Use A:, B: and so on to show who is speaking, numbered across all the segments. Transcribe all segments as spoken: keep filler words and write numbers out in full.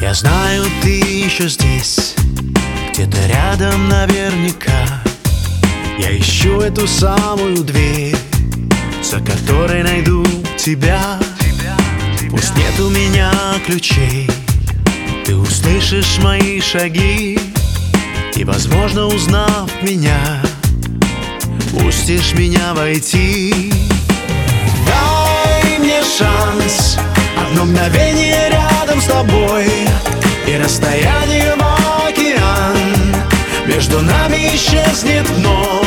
A: Я знаю, ты еще здесь, где-то рядом наверняка. Я ищу эту самую дверь, за которой найду тебя. Пусть нет у меня ключей, ты услышишь мои шаги, и, возможно, узнав меня, пустишь меня войти. Дай мне шанс, одно мгновение рядом с тобой, и расстояние в океан между нами исчезнет вновь.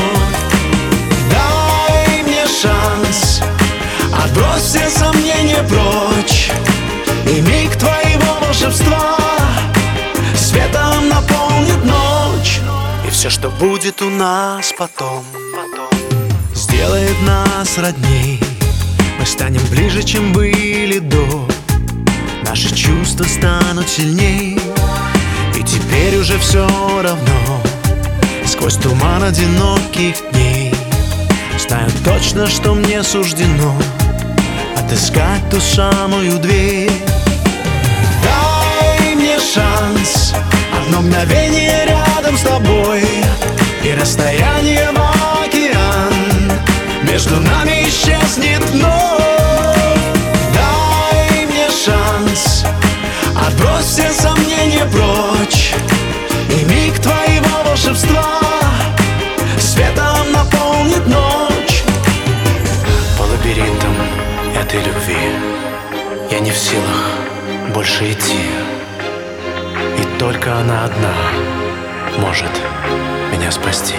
A: Дай мне шанс, отбрось все сомнения прочь, и миг твоего волшебства светом наполнит ночь. И все, что будет у нас потом, сделает нас родней. Мы станем ближе, чем были до, наши чувства станут сильней. И теперь уже все равно, сквозь туман одиноких дней, знаю точно, что мне суждено отыскать ту самую дверь. Дай мне шанс, одно мгновение рядом с тобой, и расстояние в океан между нами исчезнет вновь. Дай мне шанс, отбрось все сомнения прочь, и миг твоего волшебства светом наполнит ночь. По лабиринтам этой любви я не в силах больше идти, и только она одна может меня спасти.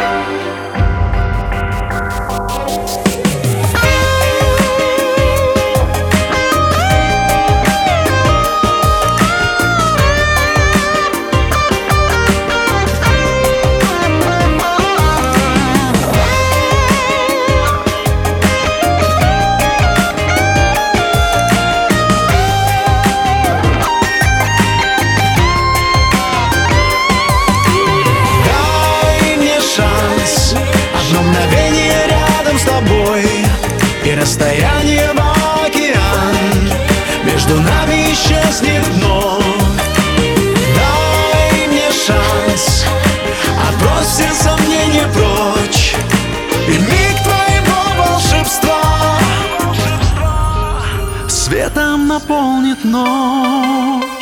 A: И расстояние в океан между нами исчезнет вновь. Дай мне шанс, отбрось все сомнения прочь, и миг твоего волшебства светом наполнит ночь.